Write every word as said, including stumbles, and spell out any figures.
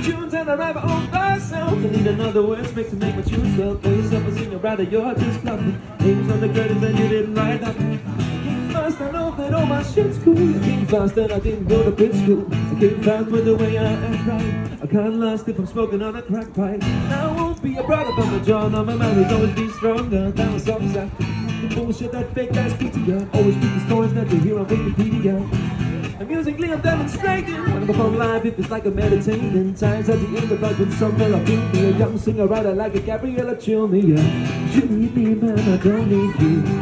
tunes and I write my own myself. I need another words make to make my tunes well. Face up a singer, rather you're just bluffing. Names on the greatest and you didn't write nothing. I came fast, I know that all my shit's cool. I came fast and I didn't go to bit school. I came fast with the way I act right. I can't last if I'm smoking on a crack pipe. I won't be a brother, but my jaw on my mouth is always be stronger than songs after. The bullshit that fake ass P T R. Always read the stories that you hear on Wikipedia. And musically I'm demonstrating when I perform live, if it's like a meditating. Times at the end of life when somewhere I feel me. A young singer writer like a Gabriella Cilmi. You need me, man, I don't need you.